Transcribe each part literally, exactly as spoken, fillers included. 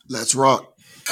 Let's rock.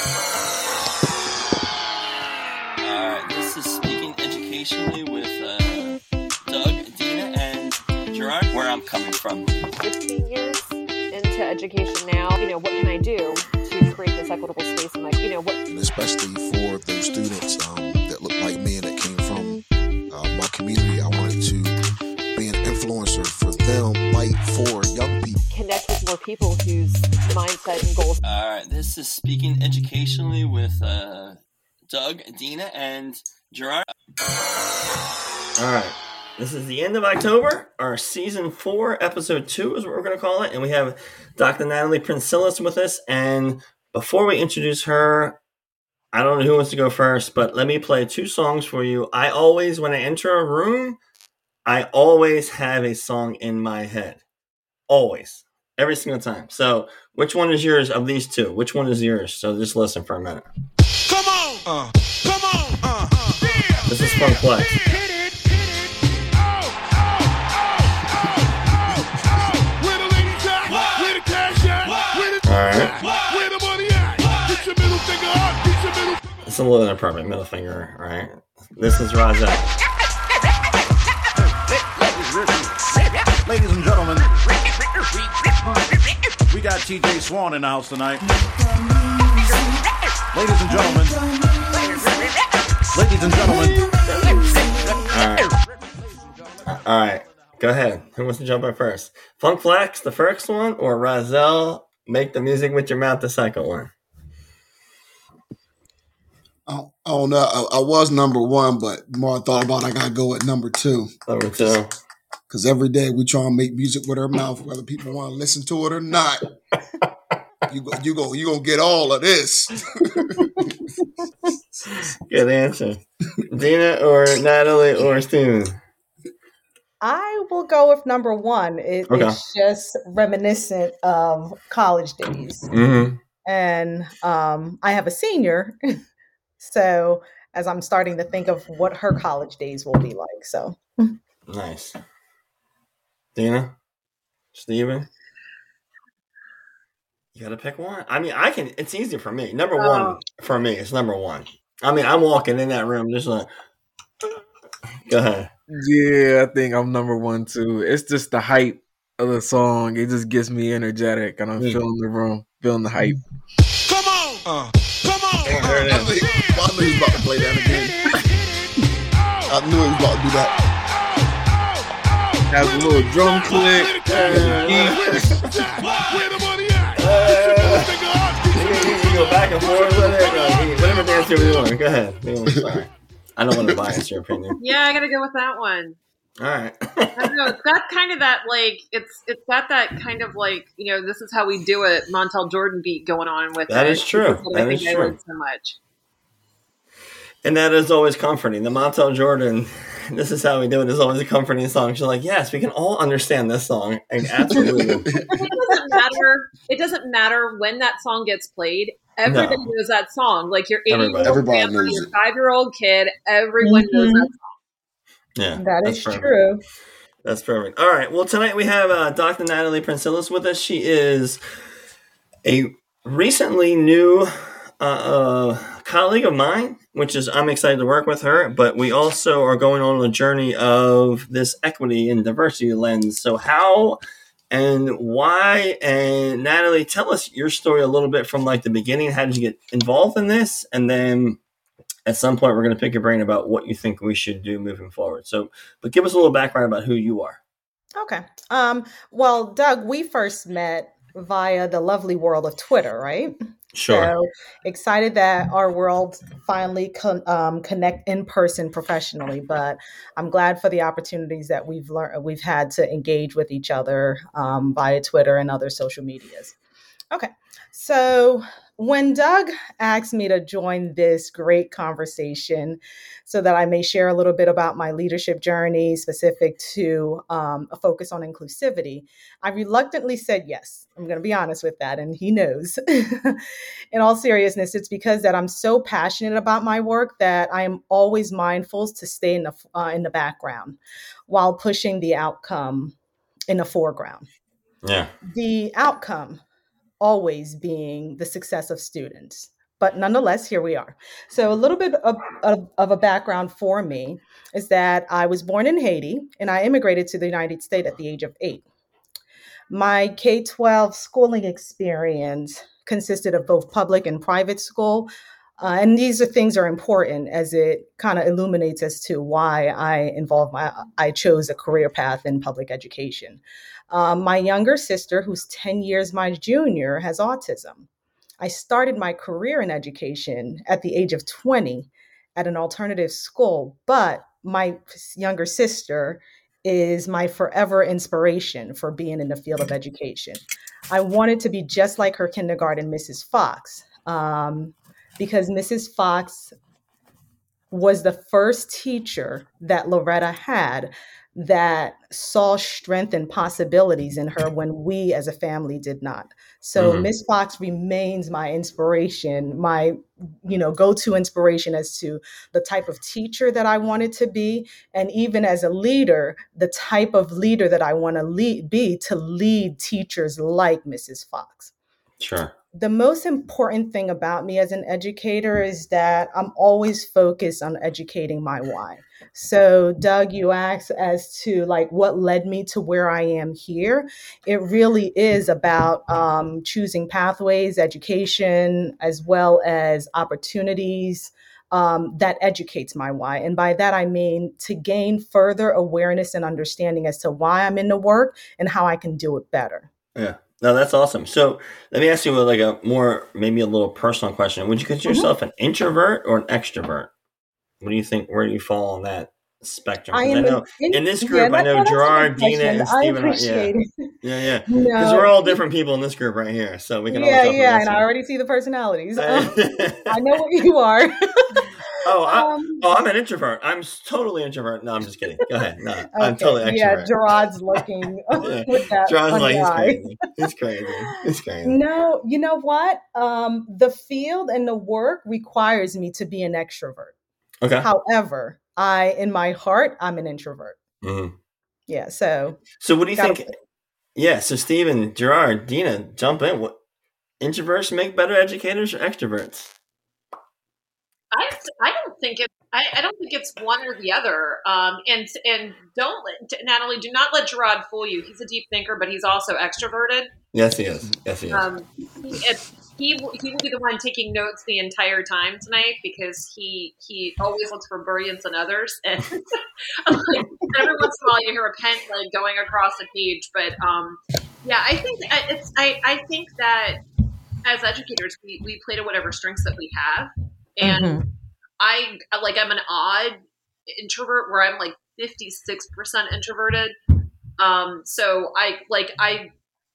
Alright, this is Speaking Educationally with uh, Doug, Dina, and Gerard, where I'm coming from. fifteen years into education now, you know, what can I do to create this equitable space? And like, you know, what... And especially for those students um, that look like me and that came from uh, my community, I wanted to be an influencer for them, like for young people. Connect with more people whose mindset and goals. Alright, this is Speaking Educationally with uh, Doug, Dina, and Gerard. Alright, this is the end of October. Our season four, episode two is what we're going to call it. And we have Doctor Natalie Princilis with us. And before we introduce her, I don't know who wants to go first, but let me play two songs for you. I always, when I enter a room, I always have a song in my head. Always. Every single time. So, which one is yours of these two? Which one is yours? So, just listen for a minute. Come on! Uh, come on! Uh, uh, yeah, this is Funk Flex. Hit it, hit it. Oh, oh, oh, oh, oh. Where the ladies at? What? Where the cash at? What? Where the All right. What? Where the money at? What? Get your middle finger up. Get your middle finger up. It's a little inappropriate, middle finger, all right? This is Raza. Ladies and gentlemen, we got T J Swan in the house tonight. Ladies and gentlemen, ladies and gentlemen. All right. All right. Go ahead. Who wants to jump in first? Funk Flex, the first one, or Razel, Make the Music with Your Mouth, the second one? I, I don't know. I, I was number one, but the more I thought about it, I got to go at number two. Number two. Because every day we try and make music with our mouth, whether people want to listen to it or not. you go, you go, you gonna get all of this. Good answer, Dina or Natalie or Steven. I will go with number one. It, Okay. It's just reminiscent of college days, Mm-hmm. and um, I have a senior, so as I'm starting to think of what her college days will be like, so Nice. Dina, Steven, you gotta pick one. I mean, I can. It's easy for me. Number Oh. one for me is number one. I mean, I'm walking in that room just like. Go ahead. Yeah, I think I'm number one too. It's just the hype of the song. It just gets me energetic, and I'm Mm. feeling the room, feeling the hype. Come on! Uh, come on! There it I is. knew, I knew he was about to play that again. I knew he was about to do that. Has a little drum click. Where the money at? Get your middle finger up. Get You, your you, middle you finger go up. back and forth with it. Like, whatever dance you're doing. Go ahead. I'm sorry. I don't want to bias your opinion. Yeah, I gotta go with that one. All right. I don't know. It's got kind of that like it's it's got that kind of like, you know, this is how we do it Montel Jordan beat going on with That it. is true. That's what I That think is I true. like so much. And that is always comforting. The Montel Jordan, this is how we do it, is always a comforting song. She's like, yes, we can all understand this song. And absolutely. It doesn't matter. It doesn't matter when that song gets played. Everybody No. knows that song. Like your Everybody. eighty-year-old Everybody grandma, knows your it. five-year-old kid, everyone knows Mhm. that song. Yeah. that that's is perfect. true. That's perfect. All right. Well, tonight we have uh, Doctor Natalie Princilis with us. She is a recently new uh, uh, colleague of mine, which is I'm excited to work with her. But we also are going on a journey of this equity and diversity lens. So how and why? And Natalie, tell us your story a little bit from like the beginning. How did you get involved in this? And then at some point, we're going to pick your brain about what you think we should do moving forward. So, but give us a little background about who you are. Okay. Um, well, Doug, we first met via the lovely world of Twitter, right? So excited that our world finally con- um, connect in person professionally, but I'm glad for the opportunities that we've learned, we've had to engage with each other um, via Twitter and other social medias. Okay. So when Doug asked me to join this great conversation so that I may share a little bit about my leadership journey specific to um, a focus on inclusivity, I reluctantly said yes. I'm going to be honest with that. And he knows. In all seriousness, it's because that I'm so passionate about my work that I am always mindful to stay in the, uh, in the background while pushing the outcome in the foreground. Yeah. The outcome always being the success of students. But nonetheless, here we are. So a little bit of, of, of a background for me is that I was born in Haiti and I immigrated to the United States at the age of eight. My K twelve schooling experience consisted of both public and private school. Uh, and these are things are important as it kind of illuminates as to why I involved my, I chose a career path in public education. Um, my younger sister, who's ten years my junior, has autism. I started my career in education at the age of twenty at an alternative school, but my younger sister is my forever inspiration for being in the field of education. I wanted to be just like her kindergarten Missus Fox, um, because Missus Fox was the first teacher that Loretta had that saw strength and possibilities in her when we as a family did not. So mm-hmm. Miss Fox remains my inspiration, my, you know, go-to inspiration as to the type of teacher that I wanted to be. And even as a leader, the type of leader that I want to lead, be to lead teachers like Missus Fox. Sure. The most important thing about me as an educator is that I'm always focused on educating my why. So Doug, you asked as to like what led me to where I am here. It really is about um, choosing pathways, education, as well as opportunities um, that educates my why. And by that, I mean to gain further awareness and understanding as to why I'm in the work and how I can do it better. Yeah. No, that's awesome. So let me ask you like a more, maybe a little personal question. Would you consider mm-hmm. yourself an introvert or an extrovert? What do you think? Where do you fall on that spectrum? I, I know in, in this group, yeah, I know Gerard, Dina, and Stephen. I appreciate yeah. it. Yeah, yeah. Because no. we're all different people in this group right here. So we can yeah, all yeah. And I already see the personalities. Um, I know what you are. Oh, I, um, oh, I'm an introvert. I'm totally introvert. No, I'm just kidding. Go ahead. No, okay. I'm totally extrovert. Yeah, Gerard's looking yeah. with that. Gerard's like, he's crazy. He's crazy. He's crazy. No, you know what? Um, the field and the work requires me to be an extrovert. Okay. However, I, in my heart, I'm an introvert. Mm-hmm. Yeah. So. So what do you think? Play. Yeah. So Stephen, Gerard, Dina, jump in. What introverts make better educators or extroverts? I, I don't think it. I, I don't think it's one or the other. Um, and and don't let, Natalie, do not let Gerard fool you. He's a deep thinker, but he's also extroverted. Yes, he is. Yes, he is. Um, it, he he will be the one taking notes the entire time tonight because he he always looks for brilliance in others. And like, every once in a while, you hear a pen like going across a page. But um, yeah, I think it's. I I think that as educators, we we play to whatever strengths that we have. And mm-hmm. I like I'm an odd introvert where I'm like fifty-six percent introverted. Um, so I like I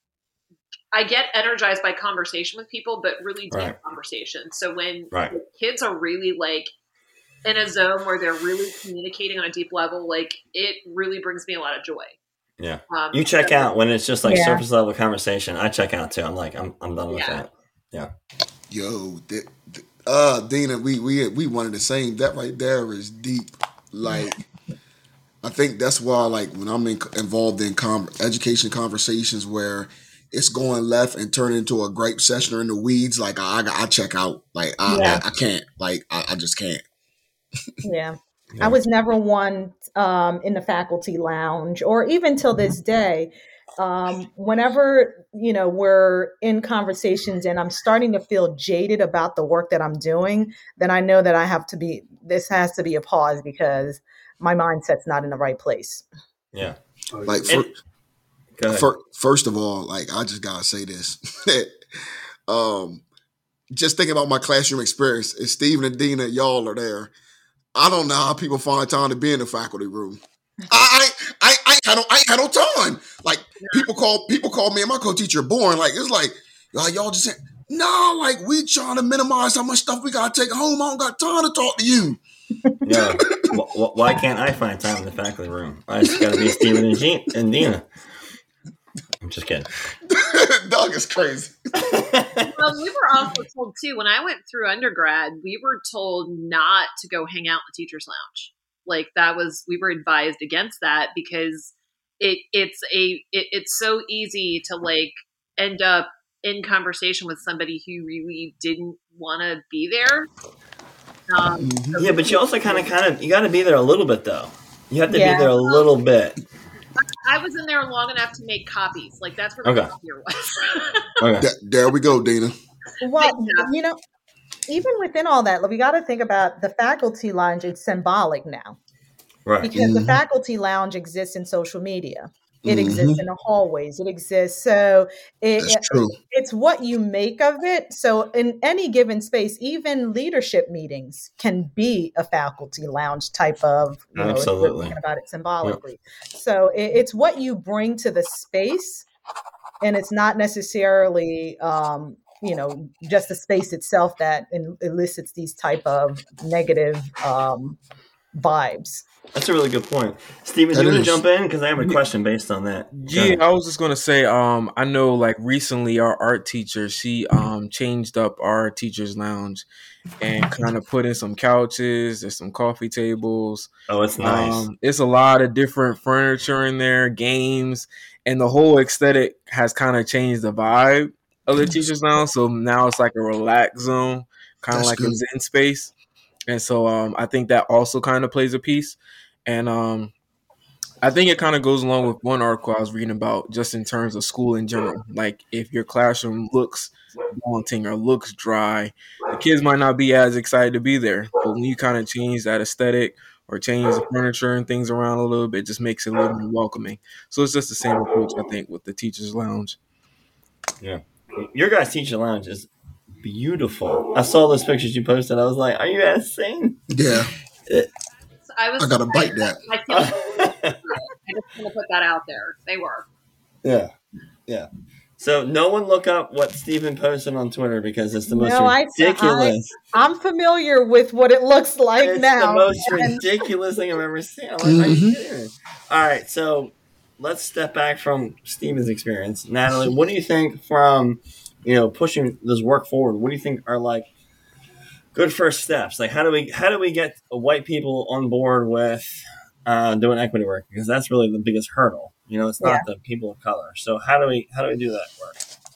I get energized by conversation with people, but really deep right. conversation. So when right. kids are really like in a zone where they're really communicating on a deep level, like it really brings me a lot of joy. Yeah. Um, you check so, out when it's just like yeah. surface level conversation. I check out too. I'm like, I'm I'm done with yeah. that. Yeah. Yo, th- th- uh, Dina, we we we wanted the same. That right there is deep. Like, I think that's why, like, when I'm in, involved in com- education conversations where it's going left and turning into a gripe session or in the weeds, like I I, I check out. Like I, yeah. I I can't. Like I, I just can't. Yeah. yeah. I was never one um, in the faculty lounge, or even till this day. Um, whenever, you know, we're in conversations and I'm starting to feel jaded about the work that I'm doing, then I know that I have to be, this has to be a pause because my mindset's not in the right place. Yeah. Like, for, for, first of all, like, I just gotta say this. um, just thinking about my classroom experience, and Stephen and Dina, y'all are there. I don't know how people find time to be in the faculty room. I, I, I, I, don't, I ain't had no time. Like people call, people call me and my co-teacher boring. Like it's like, like y'all just saying, no, like we trying to minimize how much stuff we gotta take home. I don't got time to talk to you. Yeah. w- why can't I find time in the faculty room? I just gotta be Stephen and, Jean- and Dina. I'm just kidding. Doug is crazy. Well, we were also told too when I went through undergrad, we were told not to go hang out in the teacher's lounge. Like that was, we were advised against that because it it's a it, it's so easy to like end up in conversation with somebody who really didn't want to be there. Um, mm-hmm. Yeah, but you also kind of, kind of, you got to be there a little bit, though. You have to yeah. be there a little bit. I was in there long enough to make copies. Like, that's where okay. the copier was. okay. Th- there we go, Dina. Well, you know, even within all that, we got to think about the faculty lounge. It's symbolic now. Right. Because mm-hmm. the faculty lounge exists in social media. It mm-hmm. exists in the hallways. It exists. So it, That's true. It, it's what you make of it. So in any given space, even leadership meetings can be a faculty lounge type of, you know, Absolutely. if we're thinking about it symbolically. Yep. So it, it's what you bring to the space, and it's not necessarily, um, you know, just the space itself that in, elicits these type of negative um, vibes. That's a really good point. Steven, do you want to jump in? Because I have a question based on that. Yeah, I was just going to say, um, I know like recently our art teacher, she um, changed up our teacher's lounge and kind of put in some couches, there's some coffee tables. Oh, it's nice. Um, it's a lot of different furniture in there, games, and the whole aesthetic has kind of changed the vibe of the teacher's lounge. So now it's like a relaxed zone, kind of like good. A zen space. And so um, I think that also kind of plays a piece. And um, I think it kind of goes along with one article I was reading about just in terms of school in general. Like if your classroom looks daunting or looks dry, the kids might not be as excited to be there. But when you kind of change that aesthetic or change the furniture and things around a little bit, it just makes it a little more welcoming. So it's just the same approach, I think, with the teacher's lounge. Yeah. Your guys' teacher lounge is beautiful. I saw those pictures you posted. I was like, are you insane? Yeah. It, I was. I gotta bite that. I, feel like I just want to put that out there. They were. Yeah. Yeah. So no one look up what Steven posted on Twitter because it's the most no, ridiculous. I, I'm familiar with what it looks like it's now. It's the most ridiculous thing I've ever seen. I'm like, mm-hmm. Are you kidding me? All right. So let's step back from Steven's experience. Natalie, what do you think from, you know, pushing this work forward? What do you think are like good first steps? Like, how do we how do we get white people on board with uh, doing equity work? Because that's really the biggest hurdle. You know, it's not yeah. the people of color. So how do we how do we do that work?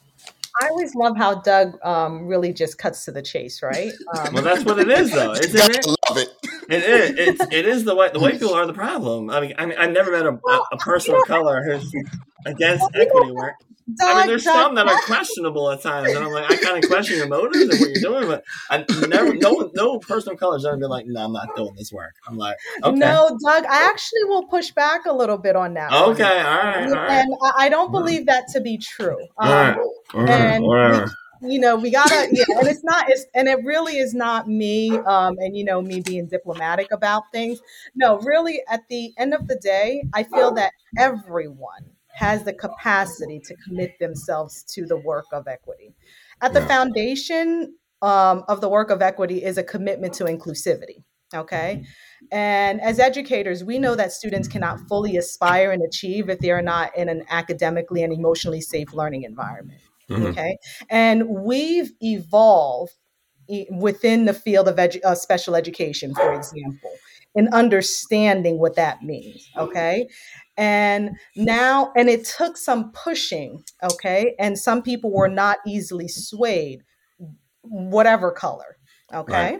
I always love how Doug um, really just cuts to the chase, right? Um, well, that's what it is, though. Isn't it? I love it. It is. It's, it is the white. The white people are the problem. I mean, I mean, I've never met a, a, a person of color who's against equity work. Doug, I mean, there's Doug, some that are questionable at times, and I'm like, I kind of question your motives and what you're doing, but I never, no one, no person of color has ever been like, no, I'm not doing this work. I'm like, okay. No, Doug, I actually will push back a little bit on that. Okay, one. all right, all right. And I don't believe that to be true. Um, all right, all right, and all right. We, you know, we gotta, yeah, and it's not, it's, and it really is not me, um, and you know, me being diplomatic about things. No, really, at the end of the day, I feel that everyone has the capacity to commit themselves to the work of equity. At the yeah. foundation um, of the work of equity is a commitment to inclusivity, okay? And as educators, we know that students cannot fully aspire and achieve if they are not in an academically and emotionally safe learning environment, mm-hmm. okay? And we've evolved within the field of edu- uh, special education, for example, in understanding what that means, okay? And now, and it took some pushing, okay? And some people were not easily swayed, whatever color, okay? Right.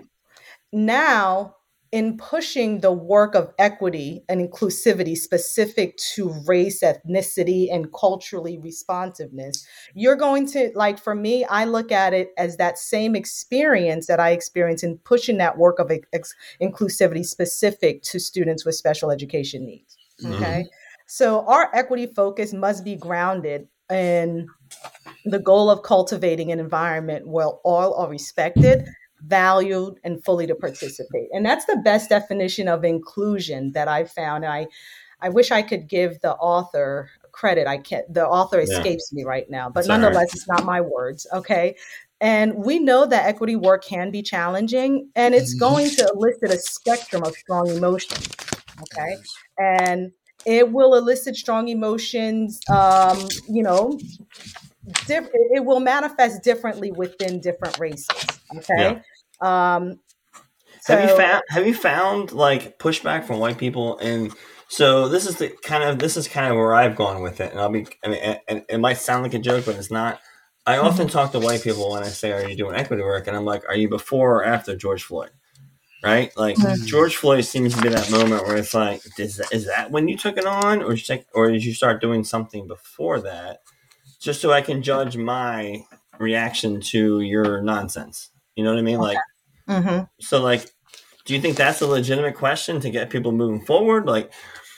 Now, in pushing the work of equity and inclusivity specific to race, ethnicity, and culturally responsiveness, you're going to, like for me, I look at it as that same experience that I experienced in pushing that work of ex- inclusivity specific to students with special education needs, okay? Mm-hmm. So our equity focus must be grounded in the goal of cultivating an environment where all are respected, valued, and fully to participate. And that's the best definition of inclusion that I've found. And I, I wish I could give the author credit. I can't, the author escapes yeah. me right now, but that's nonetheless, right. It's not my words. Okay. And we know that equity work can be challenging, and it's going to elicit a spectrum of strong emotions. Okay. And it will elicit strong emotions, um, you know, diff- it will manifest differently within different races, okay? Yeah. Um, so- have you found, have you found, like, pushback from white people? And so this is the kind of, this is kind of where I've gone with it. And I'll be, I mean, and it might sound like a joke, but it's not. I often talk to white people when I say, "Are you doing equity work?" And I'm like, "Are you before or after George Floyd?" Right? Like mm-hmm. George Floyd seems to be that moment where it's like, is that, is that when you took it on, or take, or did you start doing something before that, just so I can judge my reaction to your nonsense? You know what I mean? Like, mm-hmm. so like, do you think that's a legitimate question to get people moving forward? Like,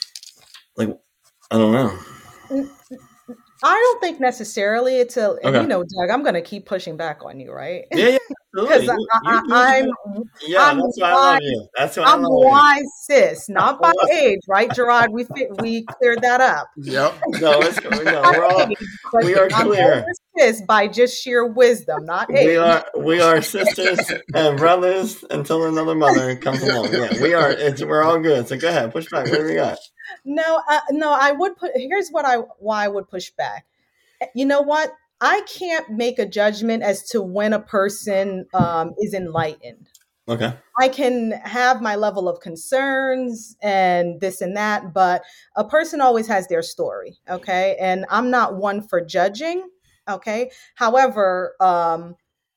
like I don't know. I don't think necessarily it's a, and okay. you know, Doug, I'm going to keep pushing back on you, right? Yeah, yeah, because I'm, yeah, I'm that's why I love you. That's why I'm I love wise you. sis, not by age, right, Gerard? We fit, we cleared that up. Yep. No, it's no, we're all, we are clear. Sis by just sheer wisdom, not age. We are we are sisters and brothers until another mother comes along. Yeah, we are. It's, we're all good. So go ahead, push back. What do we got? No, uh, no, I would put, here's what I, why I would push back. You know what? I can't make a judgment as to when a person um, is enlightened. Okay. I can have my level of concerns and this and that, but a person always has their story. Okay. And I'm not one for judging. Okay. However, um,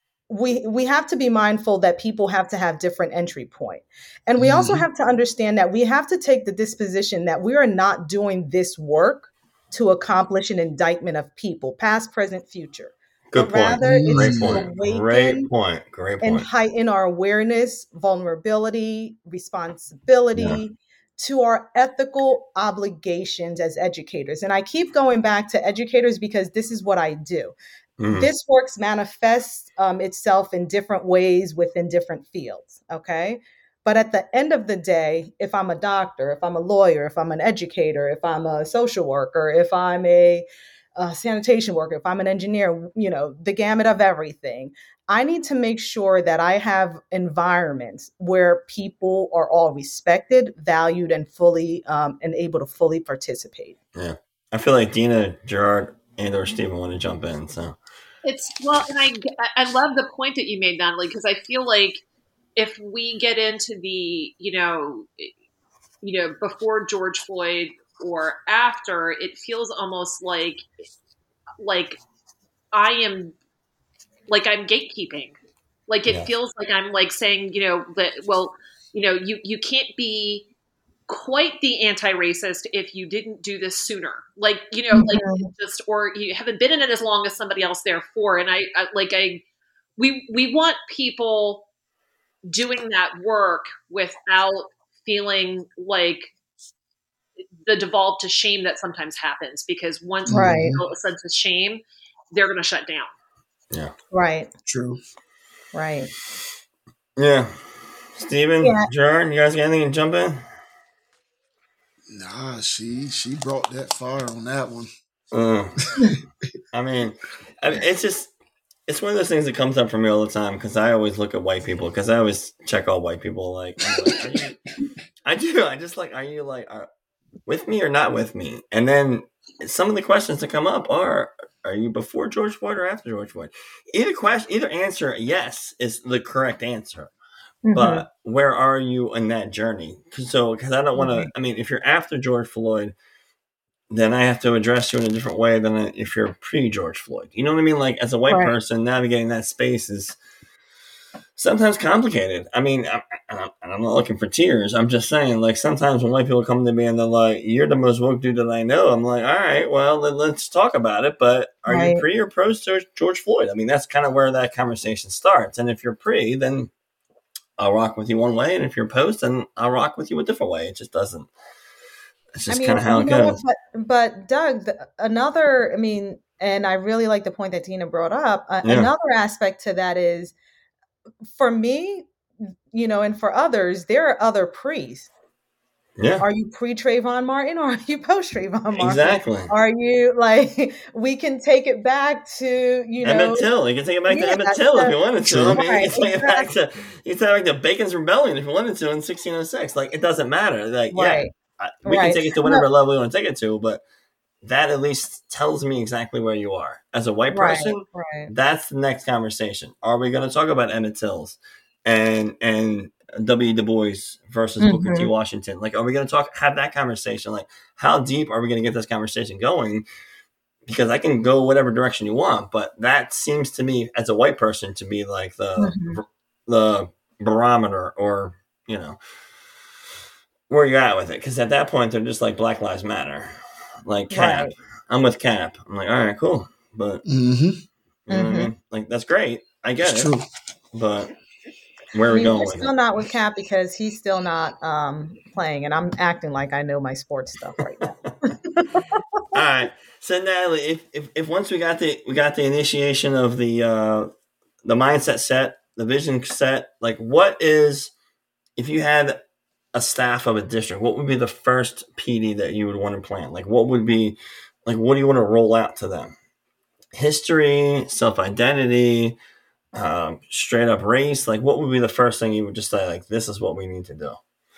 we we have to be mindful that people have to have different entry point. And we mm-hmm. also have to understand that we have to take the disposition that we are not doing this work to accomplish an indictment of people, past, present, future. Good but point. Rather, Great it's point. to awaken Great point. Great point. and heighten our awareness, vulnerability, responsibility yeah. to our ethical obligations as educators. And I keep going back to educators because this is what I do. Mm-hmm. This works manifests um, itself in different ways within different fields, okay? But at the end of the day, if I'm a doctor, if I'm a lawyer, if I'm an educator, if I'm a social worker, if I'm a, a sanitation worker, if I'm an engineer, you know, the gamut of everything, I need to make sure that I have environments where people are all respected, valued, and fully um, and able to fully participate. Yeah, I feel like Dina, Gerard, and or Stephen want to jump in. So it's well, and I I love the point that you made, Natalie, because I feel like if we get into the you know you know before George Floyd or after, it feels almost like like I am like I'm gatekeeping. Like it yeah. feels like I'm like saying, you know, that well, you know, you you can't be quite the anti-racist if you didn't do this sooner. Like, you know, mm-hmm. like just, or you haven't been in it as long as somebody else therefore. And I, I like, I, we, we want people doing that work without feeling like the devolve to shame that sometimes happens, because once right. you feel a sense of shame, they're going to shut down. Yeah. Right. True. Right. Yeah. Steven, yeah. Gerard, you guys got anything to jump in? Nah, she she brought that far on that one. Uh, I mean, I mean, it's just it's one of those things that comes up for me all the time because I always look at white people because I always check all white people. Like, like are you, I do. I just like, are you like are, with me or not with me? And then some of the questions that come up are, are you before George Floyd or after George Floyd? Either question, either answer, yes, is the correct answer. Mm-hmm. But where are you in that journey? So, because I don't want to, mm-hmm. I mean, if you're after George Floyd, then I have to address you in a different way than if you're pre-George Floyd. You know what I mean? Like, as a white right. person, navigating that space is sometimes complicated. I mean, I, I, I'm not looking for tears. I'm just saying, like, sometimes when white people come to me and they're like, you're the most woke dude that I know, I'm like, all right, well, then let's talk about it. But are right. you pre or post George Floyd? I mean, that's kind of where that conversation starts. And if you're pre, then I'll rock with you one way, and if you're post, then I'll rock with you a different way. It just doesn't. It's just I mean, kind of how it goes. What, but, but Doug, the, another, I mean, and I really like the point that Tina brought up. Uh, yeah. Another aspect to that is, for me, you know, and for others, there are other pre's. Yeah. Are you pre Trayvon Martin or are you post Trayvon Martin? Exactly. Are you like, we can take it back to, you know. Emmett Till. You can take it back yeah, to Emmett Till if you wanted to. I mean, right, you can take exactly. it back to, you can take it back to Bacon's Rebellion if you wanted to in sixteen oh six. Like, it doesn't matter. Like, right. yeah, we right. can take it to whatever no. level we want to take it to, but that at least tells me exactly where you are. As a white person, right, right. that's the next conversation. Are we going to talk about Emmett Till's and, and, W. Du Bois versus mm-hmm. Booker T. Washington? Like, are we going to talk, have that conversation? Like, how deep are we going to get this conversation going? because I can go whatever direction you want, but that seems to me as a white person to be like the mm-hmm. the barometer, or you know where you're at with it. Because at that point they're just like Black Lives Matter, like Cap. Right. I'm with Cap. I'm like, all right, cool, but mm-hmm. you know mm-hmm. what I mean? Like that's great. I get it's it, true. But where are we I mean, going? We're with still it? Not with Cap because he's still not um, playing, and I'm acting like I know my sports stuff right now. All right. So Natalie, if, if if once we got the we got the initiation of the uh, the mindset set, the vision set, like what is, if you had a staff of a district, what would be the first P D that you would want to plan? Like what would be, like what do you want to roll out to them? History, self-identity, um, straight up race. Like what would be the first thing you would just say, like this is what we need to do?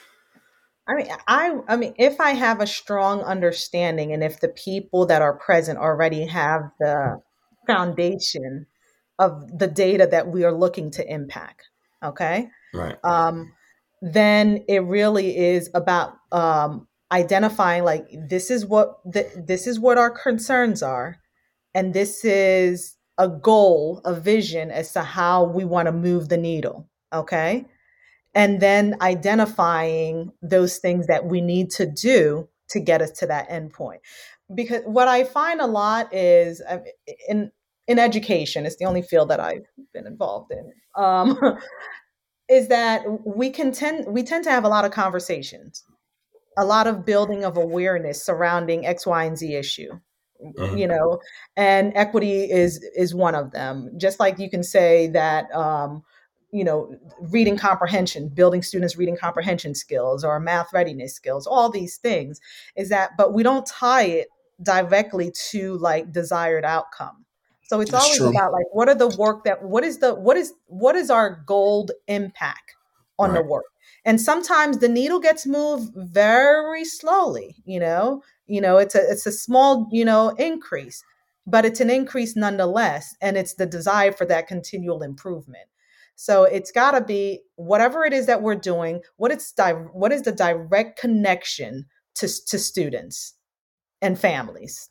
I mean, I, I mean, if I have a strong understanding and if the people that are present already have the foundation of the data that we are looking to impact, okay? Right. Um, then it really is about um, identifying like, this is what the, this is what our concerns are. And this is a goal, a vision as to how we want to move the needle, okay? And then identifying those things that we need to do to get us to that end point. Because what I find a lot is in in education, it's the only field that I've been involved in, um, is that we can tend we tend to have a lot of conversations, a lot of building of awareness surrounding X, Y, and Z issue. Uh-huh. You know, and equity is is one of them. Just like you can say that. Um, you know, reading comprehension, building students' reading comprehension skills or math readiness skills, all these things is that, but we don't tie it directly to like desired outcome. So it's That's always true. About like, what are the work that, what is the, what is, what is our goal impact on right. the work? And sometimes the needle gets moved very slowly, you know, you know, it's a, it's a small, you know, increase, but it's an increase nonetheless. And it's the desire for that continual improvement. So it's got to be whatever it is that we're doing, what it's di- what is the direct connection to, to students and families.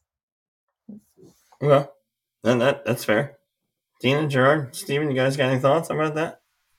Okay. Then that, that's fair. Dina, Gerard, Stephen, you guys got any thoughts about that?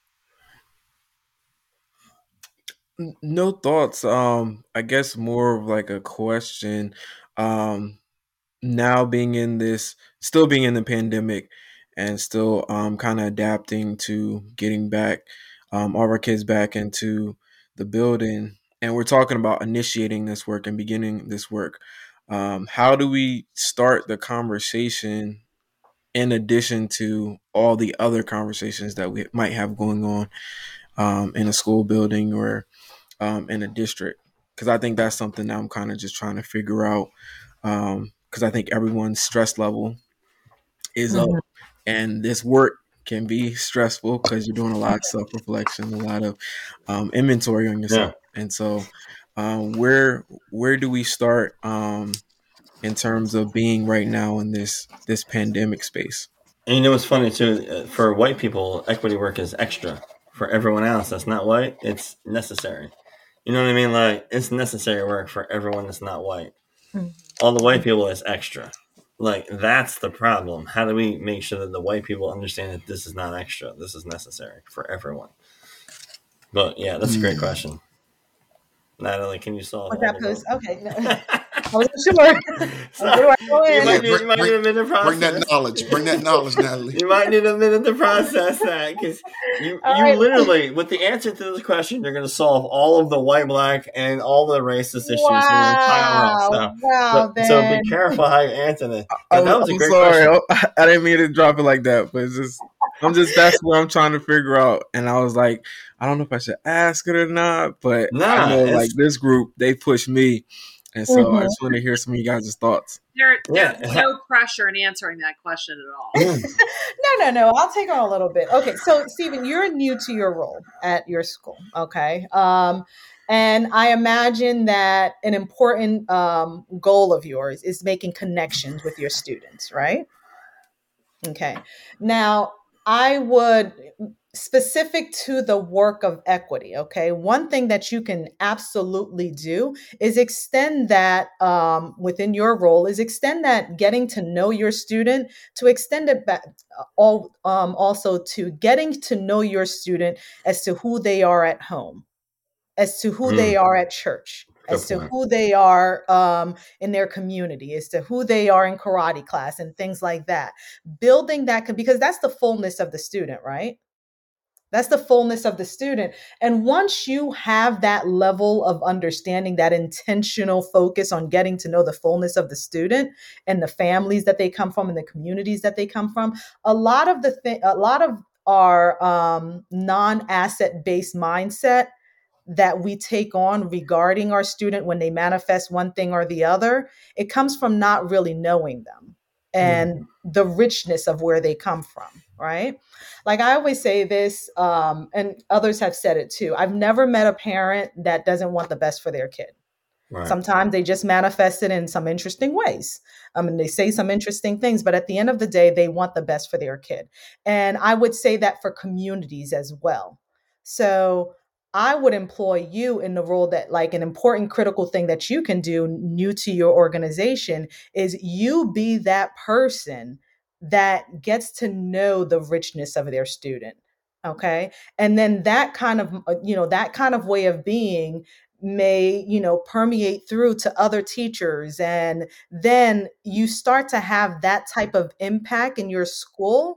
No thoughts. Um, I guess more of like a question. Um, now being in this, still being in the pandemic, and still um, kind of adapting to getting back um, all of our kids back into the building. And we're talking about initiating this work and beginning this work. Um, how do we start the conversation in addition to all the other conversations that we might have going on um, in a school building or um, in a district? Because I think that's something that I'm kind of just trying to figure out, because um, I think everyone's stress level is mm-hmm. up. And this work can be stressful because you're doing a lot of self-reflection, a lot of um, inventory on yourself. Yeah. And so um, where where do we start um, in terms of being right now in this this pandemic space? And you know what's funny too? For white people, equity work is extra. For everyone else that's not white, it's necessary. You know what I mean? Like, it's necessary work for everyone that's not white. Mm-hmm. All the white people is extra. Like, that's the problem. How do we make sure that the white people understand that this is not extra? This is necessary for everyone. But, yeah, that's a great question. Natalie, can you solve that? Okay. No. I wasn't sure. So, Where do I go in? You might, need, bring, you might bring, need a minute to process. Bring that knowledge. Bring that knowledge, Natalie. You might need a minute to process that, because you, you right. literally, with the answer to this question, you're going to solve all of the white, black, and all the racist issues wow. in the entire world. So, wow, so, so be careful how you answer that. I'm, that was a I'm great sorry. question. I didn't mean to drop it like that, but it's just, I'm just, that's what I'm trying to figure out. And I was like, I don't know if I should ask it or not, but nah, I know, like, this group, they pushed me. And so mm-hmm. I just want to hear some of you guys' thoughts. There, there's yeah. no pressure in answering that question at all. no, no, no. I'll take on a little bit. Okay, so Stephen, you're new to your role at your school, okay? Um, and I imagine that an important um, goal of yours is making connections with your students, right? Okay. Now, I would, specific to the work of equity, okay, one thing that you can absolutely do is extend that um, within your role is extend that getting to know your student to extend it back all um, also to getting to know your student as to who they are at home, as to who mm. they are at church, Good as point. to who they are um, in their community, as to who they are in karate class and things like that. Building that, because that's the fullness of the student, right? That's the fullness of the student. And once you have that level of understanding, that intentional focus on getting to know the fullness of the student and the families that they come from and the communities that they come from, a lot of the th- a lot of our um, non-asset based mindset that we take on regarding our student when they manifest one thing or the other, it comes from not really knowing them and mm. the richness of where they come from, right? Like I always say this, um, and others have said it too. I've never met a parent that doesn't want the best for their kid. Right. Sometimes they just manifest it in some interesting ways. I mean, they say some interesting things, but at the end of the day, they want the best for their kid. And I would say that for communities as well. So I would employ you in the role that, like, an important critical thing that you can do new to your organization is you be that person that gets to know the richness of their student. Okay. And then that kind of, you know, that kind of way of being may, you know, permeate through to other teachers. And then you start to have that type of impact in your school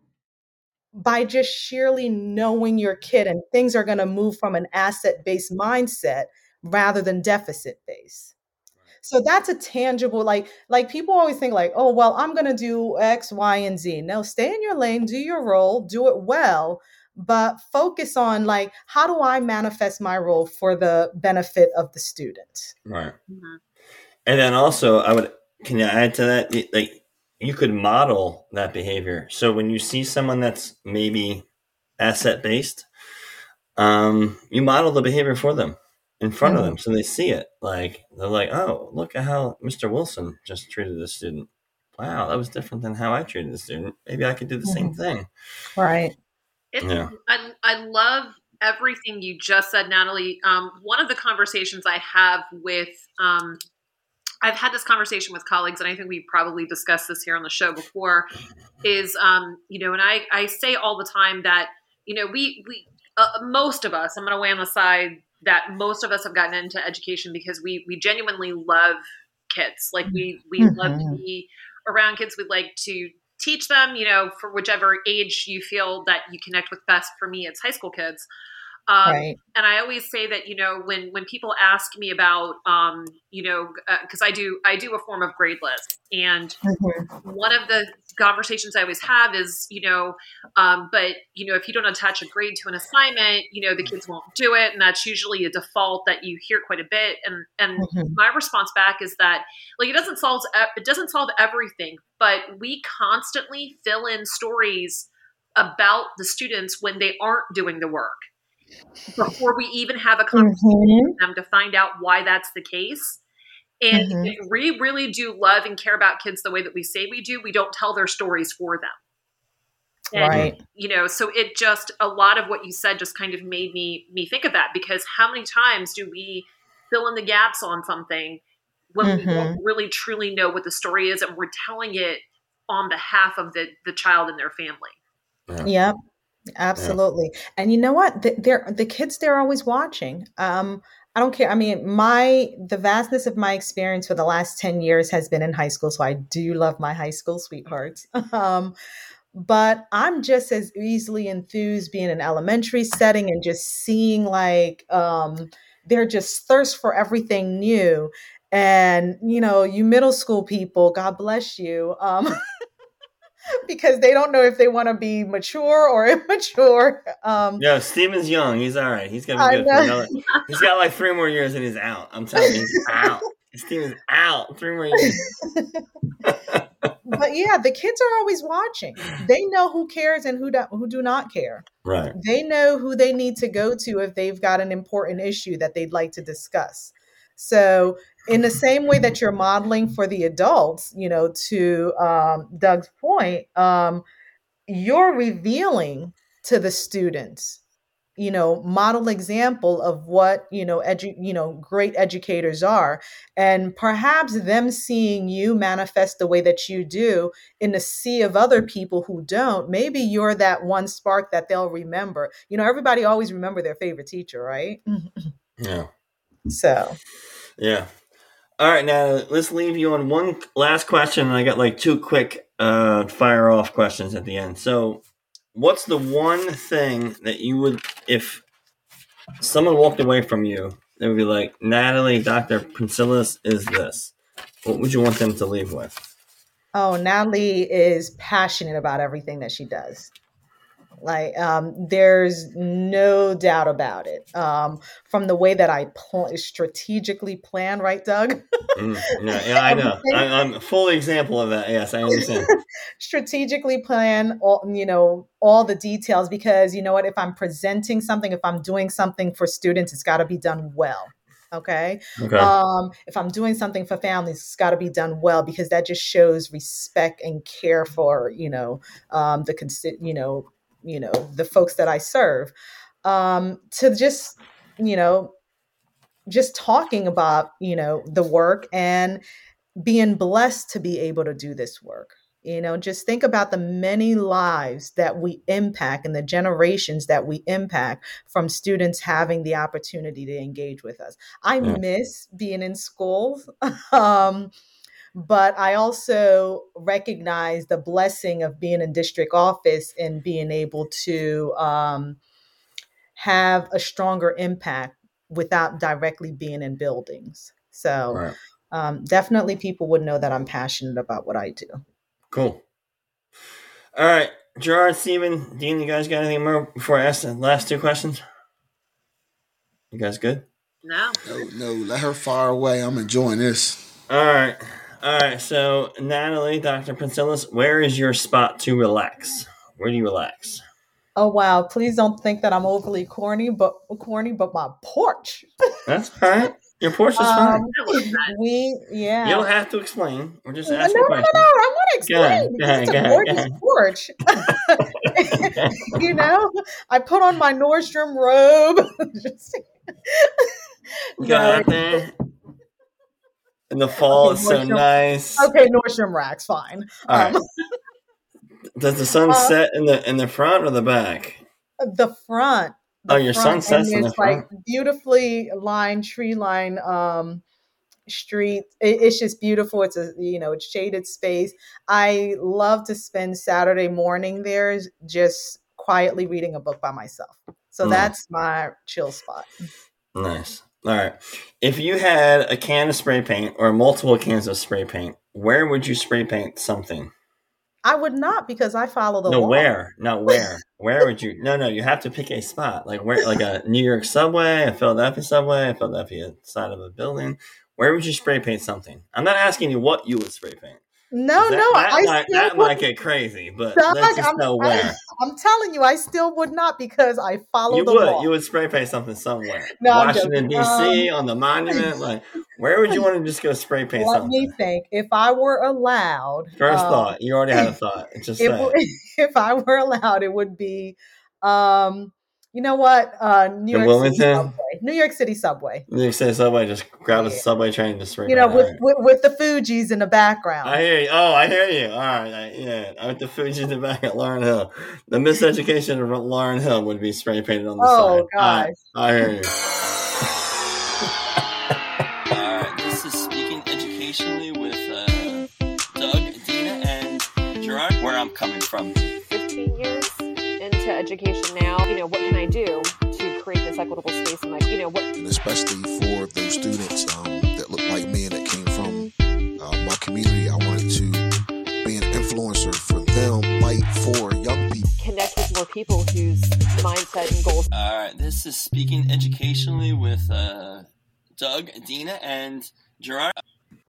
by just sheerly knowing your kid, and things are going to move from an asset-based mindset rather than deficit-based. So that's a tangible, like, like people always think like, oh, well, I'm going to do X, Y, and Z. No, stay in your lane, do your role, do it well, but focus on, like, how do I manifest my role for the benefit of the student? Right. Mm-hmm. And then also, I would, can you add to that? Like, you could model that behavior. So when you see someone that's maybe asset-based, um, you model the behavior for them in front mm-hmm. of them so they see it. Like, they're like, oh, look at how Mister Wilson just treated this student. Wow, that was different than how I treated the student. Maybe I could do the mm-hmm. same thing. Right. It's, yeah. I, I love everything you just said, Natalie. Um, one of the conversations I have with um, – I've had this conversation with colleagues, and I think we probably discussed this here on the show before, is, um, you know, and I, I say all the time that, you know, we, we uh, most of us, I'm going to weigh on the side that most of us have gotten into education because we, we genuinely love kids. Like we, we mm-hmm. love to be around kids. We'd like to teach them, you know, for whichever age you feel that you connect with best. For me, it's high school kids. Um, right. And I always say that, you know, when, when people ask me about, um, you know, uh, cause I do, I do a form of grade list, and mm-hmm. one of the conversations I always have is, you know, um, but you know, if you don't attach a grade to an assignment, you know, the kids won't do it. And that's usually a default that you hear quite a bit. And, and mm-hmm. my response back is that, like, it doesn't solve, it doesn't solve everything, but we constantly fill in stories about the students when they aren't doing the work, before we even have a conversation mm-hmm. with them to find out why that's the case. And mm-hmm. if we really do love and care about kids the way that we say we do, we don't tell their stories for them. And, right. you know, so it just, a lot of what you said just kind of made me, me think of that, because how many times do we fill in the gaps on something when mm-hmm. we don't really truly know what the story is, and we're telling it on behalf of the, the child and their family. Yeah. Yep. Absolutely. Yeah. And you know what? The, they're, the kids, they're always watching. Um, I don't care. I mean, my, the vastness of my experience for the last ten years has been in high school. So I do love my high school sweethearts. um, but I'm just as easily enthused being in an elementary setting and just seeing, like, um, they're just thirst for everything new. And, you know, you middle school people, God bless you. Um, because they don't know if they want to be mature or immature. Um, yeah, Steven's young. He's all right. He's gonna be good for another. He's got like three more years and he's out. I'm telling you, he's out. Steven's out. Three more years. But yeah, the kids are always watching. They know who cares and who do, who do not care. Right. They know who they need to go to if they've got an important issue that they'd like to discuss. So in the same way that you're modeling for the adults, you know, to um, Doug's point, um, you're revealing to the students. You know, model example of what, you know, edu- you know, great educators are, and perhaps them seeing you manifest the way that you do in a sea of other people who don't, maybe you're that one spark that they'll remember. You know, everybody always remember their favorite teacher, right? Yeah. So. Yeah. All right, now let's leave you on one last question. And I got like two quick uh, fire off questions at the end. So, what's the one thing that you would, if someone walked away from you, they would be like, Natalie, Doctor Princillus is this? What would you want them to leave with? Oh, Natalie is passionate about everything that she does. Like, um, there's no doubt about it. Um, from the way that I pl- strategically plan, right, Doug? mm, yeah, yeah, I know. I, I'm a full example of that. Yes, I understand. Strategically plan all, you know, all the details, because you know what? If I'm presenting something, if I'm doing something for students, it's got to be done well. Okay. Okay. Um, if I'm doing something for families, it's got to be done well, because that just shows respect and care for, you know, um, the, consi- you know, you know, the folks that I serve, um, to just, you know, just talking about, you know, the work and being blessed to be able to do this work. You know, just think about the many lives that we impact and the generations that we impact from students having the opportunity to engage with us. I Yeah. miss being in schools. um, But I also recognize the blessing of being in district office and being able to um, have a stronger impact without directly being in buildings. So Right. um, definitely people would know that I'm passionate about what I do. Cool. All right. Gerard, Steven, Dean, you guys got anything more before I ask the last two questions? You guys good? No. No, no, let her fire away. I'm enjoying this. All right. All right, so Natalie, Doctor Princillus, where is your spot to relax? Where do you relax? Oh wow! Please don't think that I'm overly corny, but corny, but my porch. That's fine. Your porch is Um, fine. we yeah. You don't have to explain. We're just No, asking no, no, questions. no! I want to Go ahead, explain. go ahead, It's go a ahead, gorgeous go porch. You know, I put on my Nordstrom robe. Just, Go no, out there. In the fall, Okay, it's so Nordstrom- nice. okay, Nordstrom racks, fine. All right. Um, Does the sun Uh, set in the in the front or the back? the front. The Oh, your front, sun sets and in the there's like front. beautifully lined tree line um, street. It, it's just beautiful. It's a you know it's shaded space. I love to spend Saturday morning there, just quietly reading a book by myself. So Mm. that's my chill spot. Nice. All right. If you had a can of spray paint or multiple cans of spray paint, where would you spray paint something? I would not, because I follow the No, law. where? Not where. Where would you? No, no. You have to pick a spot, like where, like a New York subway, a Philadelphia subway, a Philadelphia side of a building. Where would you spray paint something? I'm not asking you what you would spray paint. No, That, no, that, I might, still that would, might get crazy, but Doug, let's just I'm, know where. I, am telling you, I still would not, because I follow You the would. law. You would spray paint something somewhere. No, I'm Washington, D C, joking. on the monument. Like, where would you want to just go spray paint Let something? me think. If I were allowed, First um, thought. You already had a thought. Just it say would, it. if I were allowed, it would be, um, you know what? Uh, New In York City Wilmington? subway. New York City subway. New York City subway. Just grab a Yeah. subway train and just spray You paint. know, with, All right. with with the Fugees in the background. I hear you. Oh, I hear you. All right. I, yeah. I went to Fuji in the back at Lauren Hill. The miseducation of Lauren Hill would be spray painted on the Oh, side. gosh. I, I hear you. All right. This is Speaking Educationally with uh, Doug, Dina, and Gerard. Where I'm coming from. fifteen years into education now. You know, what can I do to create this equitable space? And like, you know, what And especially for those students um, that look like me and that came from uh, my community, I wanted to be an influencer for them, fight for young people. connect with more people whose mindset and goals. All right, this is Speaking Educationally with uh, Doug, Dina, and Gerard.